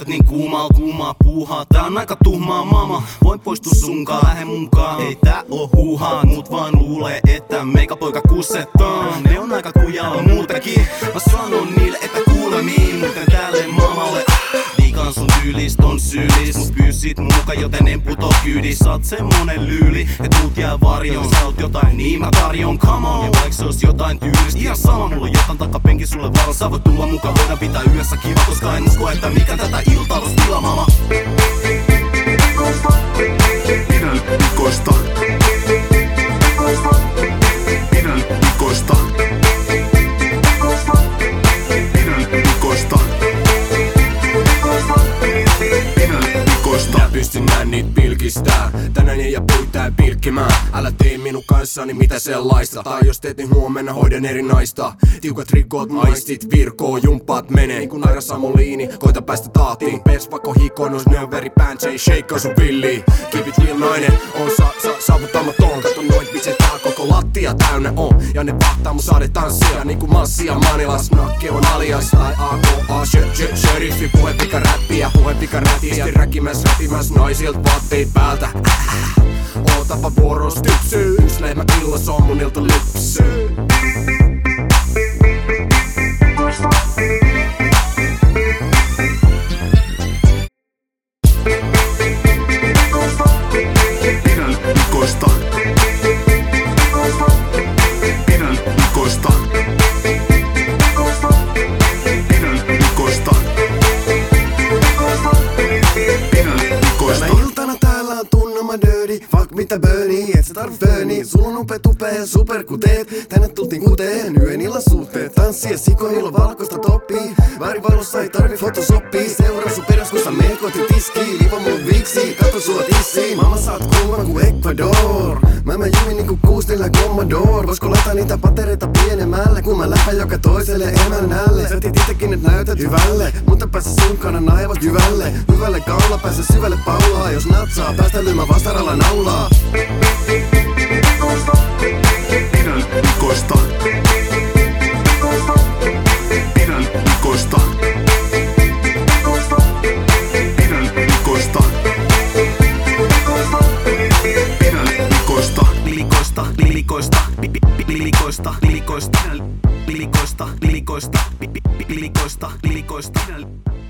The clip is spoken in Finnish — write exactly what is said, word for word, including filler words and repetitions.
Näytät niin kuumaa, kuumaa puuhaa. Tää on aika tuhmaa mama. Voin poistua sunkaan, lähde munkaan. Ei tää oo huuhaa, mut vaan luulee, että meikä poika kusetaan. Ne on aika kujaa muutakin. Mä sanon niille, että kuulemiin, muuten tälle mamalle. Viikaan sun tyylist on syyllis, mut pyysit muka, joten en puto kyydis. Sä oot semmonen lyyli, et muut jää varjoon. Sä oot jotain, niin mä tarjon, come on. Ja vaik se ois jotain tyylistä, ihan sama. Mulla on jotain takapenki sulle varo. Sä voit tulla mukaan, voidaan pitää yhdessä kiva. Koska en usko, että mikä tätä iltaa ois tila, mama. Pidän Nikosta. Pidän Nikosta. Pidän Nikosta. Pidän Nikosta. Mä pystyn nään niit pilkistää. Tänään ei jää pyytää pilkkimään. Älä tee minun kanssani mitä sellaista. Tai jos teet niin huomenna hoidan eri naista. Tiukat rikot, maistit, virkoo, jumpaat menee. Niin kun Naira Samoliini, koita päästä tahtiin. Pes vaikka hikonos, növeri, pantsei, shake sun villi. Keep it real nainen, on sa sa saavuttamaton. Kato noit bitset tää koko lattia täynnä on. Ja ne vahtaa mun saade tanssia. Niinku Massia Manilas, nakke on alias. Tai A K A, sheriffi, puhe pika räppiä. Puhe pika räppiä, räkimäs räpimäs naisilta vaatteet päältä. Ootapa vuoros typsyy. Yks lehmä illas on mun ilta lypsyy. Pidän Nikosta. Pidän Nikosta. Pidän Nikosta. Pidän Nikosta. Tänä iltana täällä on tunnelma dirty. Fuck mitä burnie, et sä tarvit burnie. Sulla on upea tupea super kuteet. Tänne tultiin kuteen, yön illan suhteet. Tanssia sikoilla valkoista toppii. Väärivalossa ei tarvi photoshopia. Seuraa sun peräs kun sä meet kohti tiskiin. Liiva mun viksi, katso sua tissiin. Mama sä oot kuuma ku Ecuador. Mä mä juin niinku kuustilla Commodore. Voisko laittaa niitä patereita pienemmälle? Kun mä läpän joka toiselle emännälle. Sä tiit itekin et näytät hyvälle. Mutta pääsä sunkana naivas jyvälle. Hyvälle kaula pääsä syvälle paulaa. Jos natsaa päästä lyymään vastaralla naulaa. Pidän Nikosta. Pidän Nikosta. Pidän Nikosta. Pidän Nikosta. Lilikoista, lilikoista, lilikoista, lilikoista, lilikoista, lilikoista, lilikoista, lilikoista.